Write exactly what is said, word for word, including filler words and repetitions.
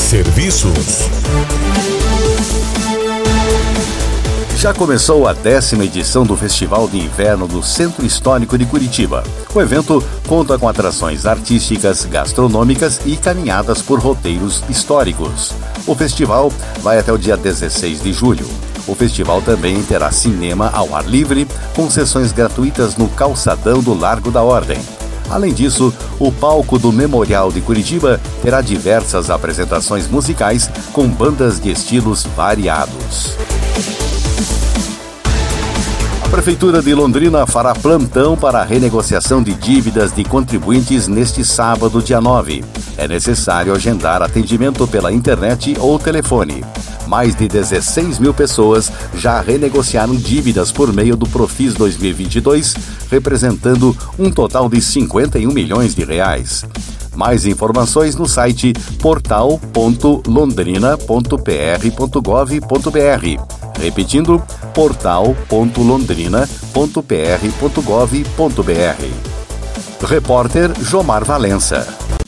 Serviços. Já começou a décima edição do Festival de Inverno do Centro Histórico de Curitiba. O evento conta com atrações artísticas, gastronômicas e caminhadas por roteiros históricos. O festival vai até o dia dezesseis de julho. O festival também terá cinema ao ar livre, com sessões gratuitas no calçadão do Largo da Ordem. Além disso, o palco do Memorial de Curitiba terá diversas apresentações musicais com bandas de estilos variados. A Prefeitura de Londrina fará plantão para a renegociação de dívidas de contribuintes neste sábado, dia nove. É necessário agendar atendimento pela internet ou telefone. Mais de dezesseis mil pessoas já renegociaram dívidas por meio do Profis dois mil e vinte e dois, representando um total de cinquenta e um milhões de reais. Mais informações no site portal ponto londrina ponto p r ponto gov ponto b r. Repetindo, portal ponto londrina ponto p r ponto gov ponto b r. Repórter Jomar Valença.